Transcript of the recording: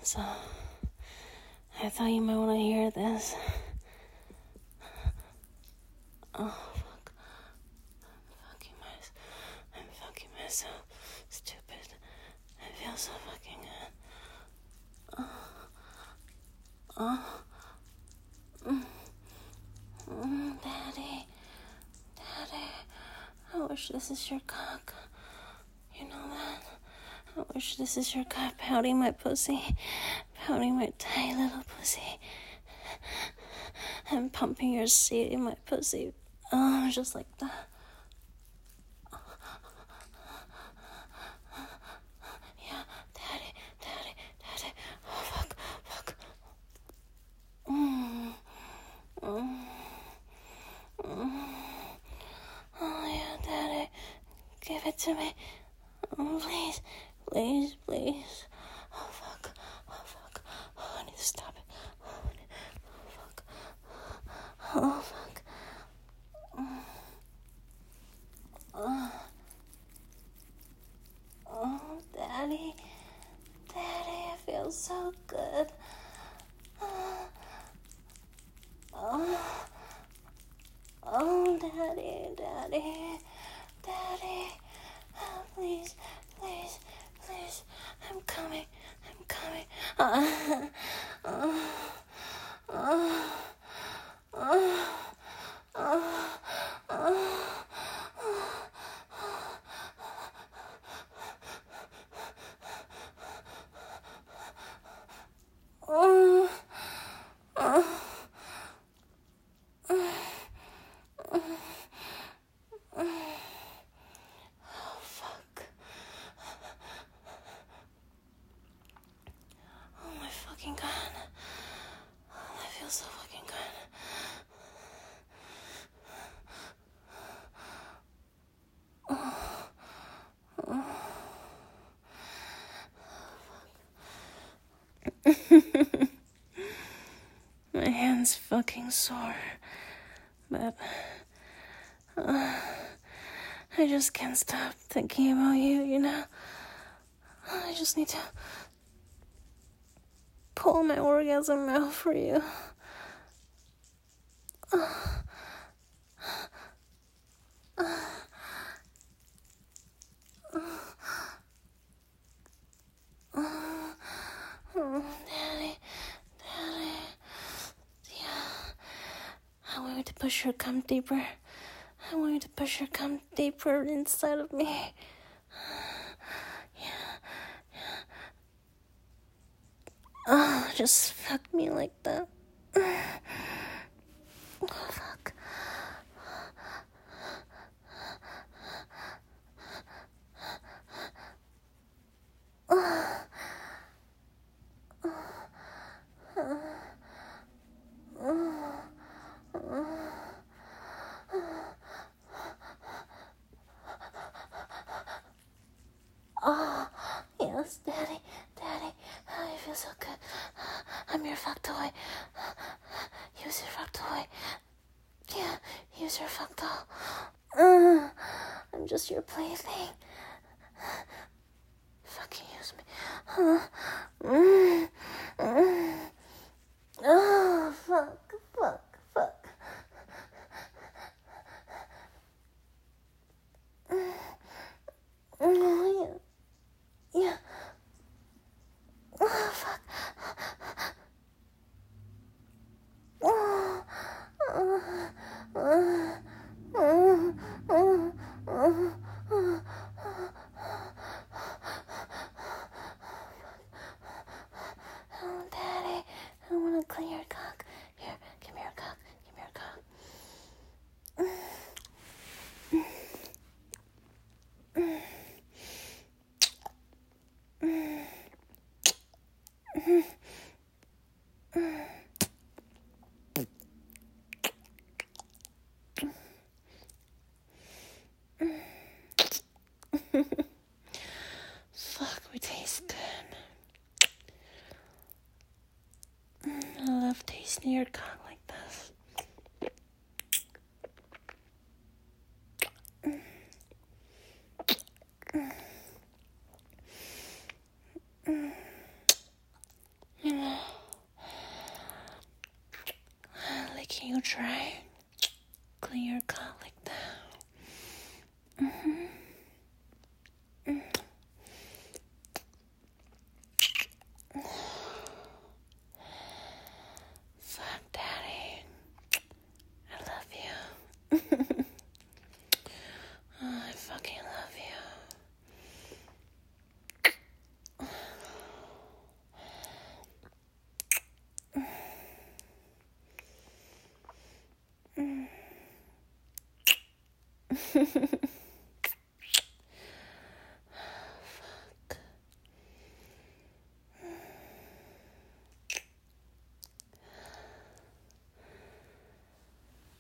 So, I thought you might want to hear this. Oh, fuck. I'm fucking myself. Stupid. I feel so fucking good. Daddy. I wish this is your cock. You know that? I wish this is your cock pouting my pussy. Pouting my tiny little pussy. And pumping your seed in my pussy. Oh, just like that. Yeah, daddy. Oh, fuck. Oh, yeah, daddy. Give it to me. Oh, please. Oh, fuck. Oh, I need to stop it. Oh, fuck. Oh, fuck. Oh, daddy, it feels so good. Oh, daddy. Oh, please. I'm coming. Fuck. Oh my fucking god. Oh, that feels so fucking good. My hand's fucking sore. But I just can't stop thinking about you, you know? I just need to pull my orgasm out for you. Oh, daddy. Yeah. I want you to push your cum deeper. I want you to push your cum deeper inside of me. Yeah. Oh, just fuck me like that. Oh, fuck. Oh, yes, daddy. Oh, you feel so good. I'm your fuck toy. Use your fuck toy. Yeah, use your fuck doll. I'm just your plaything. Fucking use me. Oh, fuck. Oh, yeah. Oh, fuck. Oh, daddy, I want to clean your cock. Here, give me your cock. Fuck, we taste good. I love tasting your cock like this. Can you try? Clean your cock like that. Fuck, Daddy. I love you. Oh, I fucking love you.